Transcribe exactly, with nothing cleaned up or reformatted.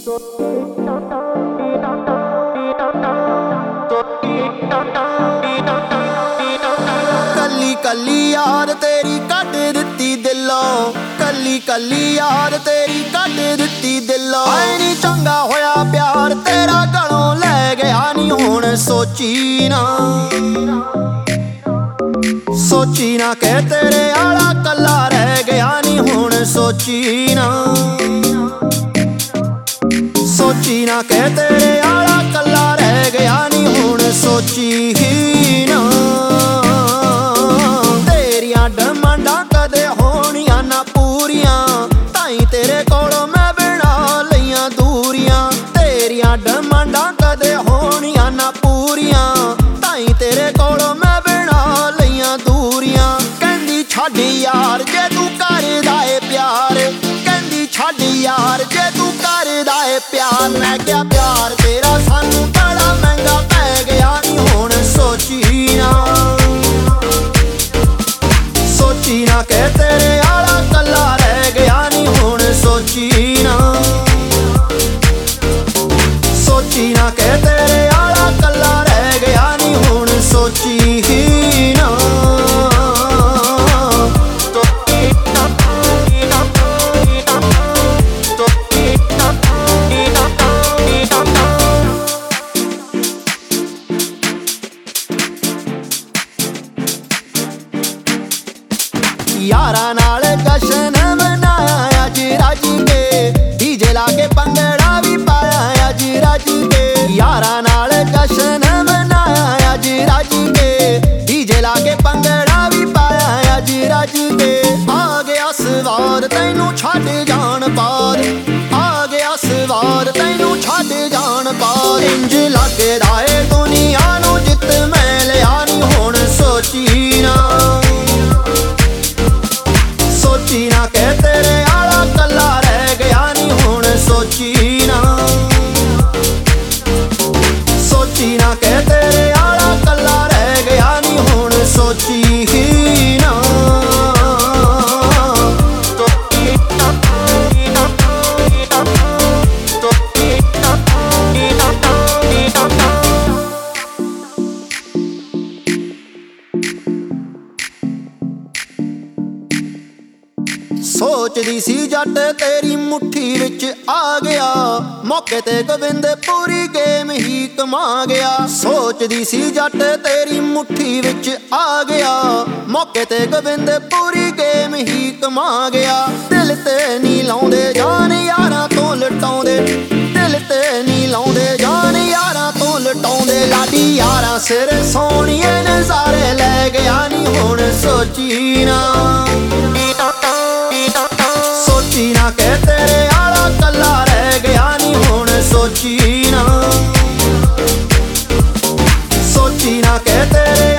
कली कली यार तेरी कट दित्ती दिलों, कली कली यार तेरी कट दित्ती दिलों। ऐ नी चंगा होया प्यार तेरा गलों लै गया नी, हुण सोची ना सोची ना कह तेरे आला कला रह गया नी, हुण सोची ना सोची ना कह तेरे आला कला रह गया नी, हुण सोची ही ना। तेरियां डिमांडां कदे होणियां ना पूरियां, ताईं तेरे कोलों मैं बना लईयां दूरियां। तेरियां डिमांडां कदे होणियां ना पूरियां, ताईं तेरे कोलों मैं बना लईयां दूरियां। कहंदी छड्ड यार जे तू करदा ए प्यार, कहंदी छड्ड यार जे तू करदा ए प्यार। मैं क्या प्यार तेरा सानू बड़ा महंगा पै गया नी, हुण सोची ना सोची ना कह तेरे आला कला रह गया नी, हुण सोची ना सोची ना कह तेरे आला कला रह गया नी, हुण सोची ही ना। यारां नाल जशन मनाया अज रज के, डीजे ला के भंगड़ा भी पाया अज रज के। यारां नाल जशन मनाया अज रज के, डीजे ला के भंगड़ा भी पाया अज रज के। आ गया सवार तैनू छड्ड जान पार, आ गया सवार तैनू छड्ड जान पार। इंज लगदा ए दुनिया नू जित मैं लिया नी, हुण सोची ना सोची ना कह तेरे आला कला रह गया नी, हुण सोची ना सोची ना कह तेरे आला कला रह गया नी, हुण सोची ही ना। सोचदी सी जट तेरी मुट्ठी विच आ गया, मौके ते गोविंद पूरी गेम ही कमा गया। सोचदी सी जट तेरी मुट्ठी विच आ गया, मौके ते गोविंद पूरी गेम ही कमा गया। दिल ते नी लाउंदे जान यारां तों लटाउंदे, दिल ते नी लाउंदे जान यारां तों लटाउंदे। लाडी यारां सिर सोहणिए नज़ारे लै गया नी, हुण सोची ना सोची ना कह तेरे आला कला रह गया नी, हुण सोची ना सोची ना कह तेरे